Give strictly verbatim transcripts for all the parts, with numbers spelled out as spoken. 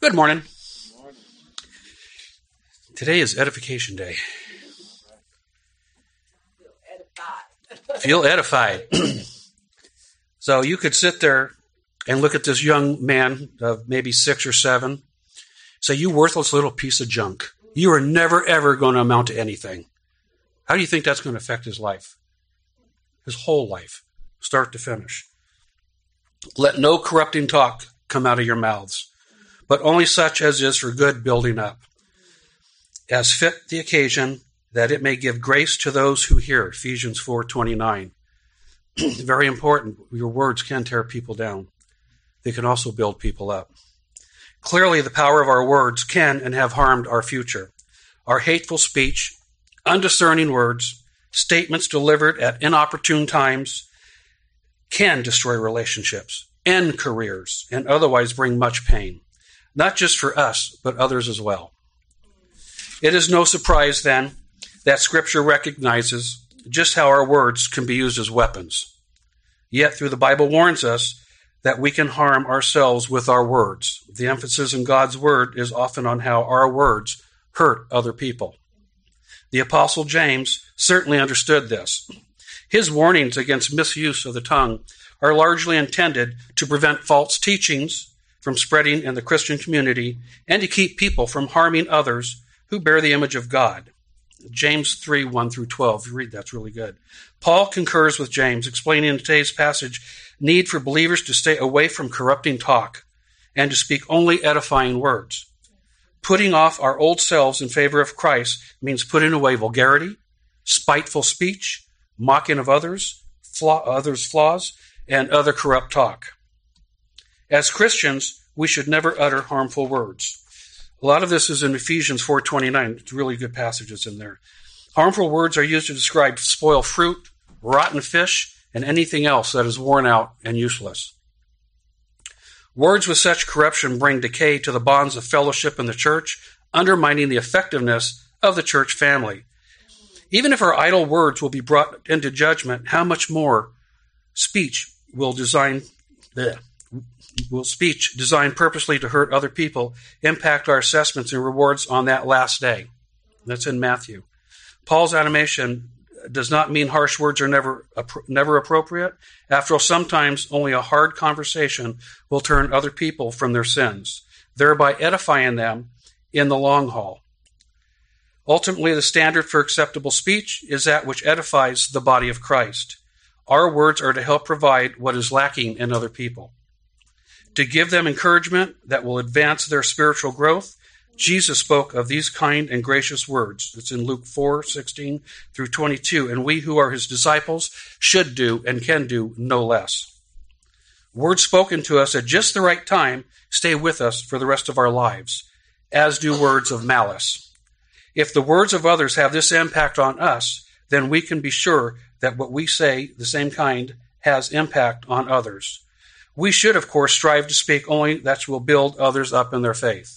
Good morning. Today is Edification Day. Feel edified. So you could sit there and look at this young man of maybe six or seven, say, you worthless little piece of junk. You are never, ever going to amount to anything. How do you think that's going to affect his life? His whole life, start to finish. Let no corrupting talk come out of your mouths, but only such as is for good building up, as fit the occasion, that it may give grace to those who hear. Ephesians four twenty-nine. Very important. Your words can tear people down. They can also build people up. Clearly, the power of our words can and have harmed our future. Our hateful speech, undiscerning words, statements delivered at inopportune times can destroy relationships, end careers, and otherwise bring much pain, not just for us, but others as well. It is no surprise, then, that Scripture recognizes just how our words can be used as weapons. Yet, through the Bible warns us that we can harm ourselves with our words. The emphasis in God's Word is often on how our words hurt other people. The Apostle James certainly understood this. His warnings against misuse of the tongue are largely intended to prevent false teachings from spreading in the Christian community and to keep people from harming others who bear the image of God. James three, one through twelve. You read that's really good. Paul concurs with James, explaining in today's passage need for believers to stay away from corrupting talk and to speak only edifying words. Putting off our old selves in favor of Christ means putting away vulgarity, spiteful speech, mocking of others, flaw, others' flaws, and other corrupt talk. As Christians, we should never utter harmful words. A lot of this is in Ephesians four twenty-nine. It's really good passages in there. Harmful words are used to describe spoiled fruit, rotten fish, and anything else that is worn out and useless. Words with such corruption bring decay to the bonds of fellowship in the church, undermining the effectiveness of the church family. Even if our idle words will be brought into judgment, how much more speech will design bleh, will speech designed purposely to hurt other people impact our assessments and rewards on that last day? That's in Matthew. Paul's animation does not mean harsh words are never never appropriate. After all, sometimes only a hard conversation will turn other people from their sins, thereby edifying them in the long haul. Ultimately, the standard for acceptable speech is that which edifies the body of Christ. Our words are to help provide what is lacking in other people, to give them encouragement that will advance their spiritual growth. Jesus spoke of these kind and gracious words. It's in Luke four, sixteen through twenty-two. And we who are his disciples should do and can do no less. Words spoken to us at just the right time stay with us for the rest of our lives, as do words of malice. If the words of others have this impact on us, then we can be sure that what we say, the same kind, has impact on others. We should, of course, strive to speak only that will build others up in their faith,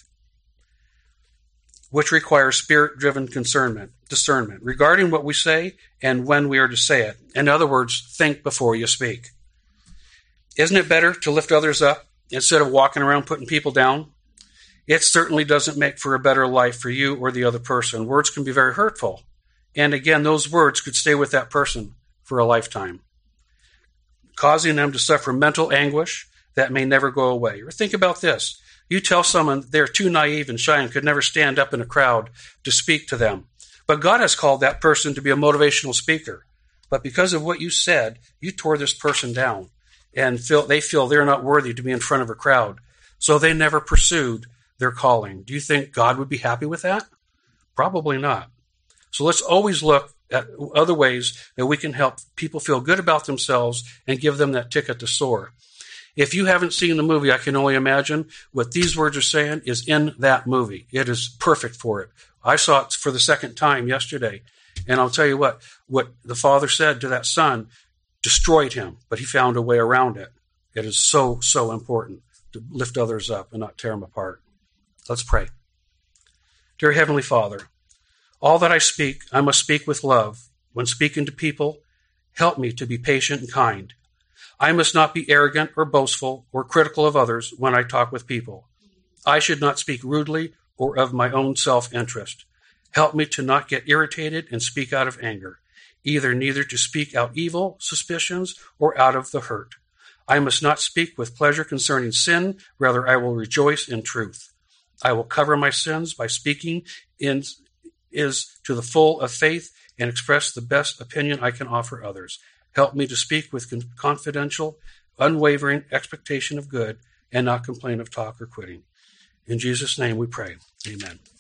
which requires spirit-driven discernment, discernment regarding what we say and when we are to say it. In other words, think before you speak. Isn't it better to lift others up instead of walking around putting people down? It certainly doesn't make for a better life for you or the other person. Words can be very hurtful. And again, those words could stay with that person for a lifetime, causing them to suffer mental anguish that may never go away. Or think about this. You tell someone they're too naive and shy and could never stand up in a crowd to speak to them. But God has called that person to be a motivational speaker. But because of what you said, you tore this person down. And feel, they feel they're not worthy to be in front of a crowd. So they never pursued their calling. Do you think God would be happy with that? Probably not. So let's always look at other ways that we can help people feel good about themselves and give them that ticket to soar. If you haven't seen the movie, I can only imagine what these words are saying is in that movie. It is perfect for it. I saw it for the second time yesterday. And I'll tell you what, what the father said to that son destroyed him, but he found a way around it. It is so, so important to lift others up and not tear them apart. Let's pray. Dear Heavenly Father, all that I speak, I must speak with love. When speaking to people, help me to be patient and kind. I must not be arrogant or boastful or critical of others when I talk with people. I should not speak rudely or of my own self-interest. Help me to not get irritated and speak out of anger, either neither to speak out evil suspicions or out of the hurt. I must not speak with pleasure concerning sin, rather I will rejoice in truth. I will cover my sins by speaking in is to the full of faith and express the best opinion I can offer others. Help me to speak with confidential, unwavering expectation of good and not complain of talk or quitting. In Jesus' name we pray. Amen.